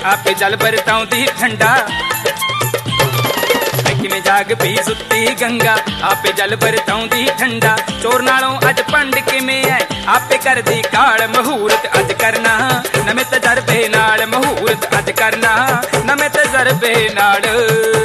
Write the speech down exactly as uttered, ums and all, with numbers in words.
आपे जल बरताउंदी ठंडा। में जाग पी सुती गंगा आपे जल बरताउंदी ठंडा। चोर नालों अज पंड किवें है आपे करदी काल मुहूर्त अज करना नवें तजरबे नाल मुहूर्त अज करना नवें तजरबे नाल।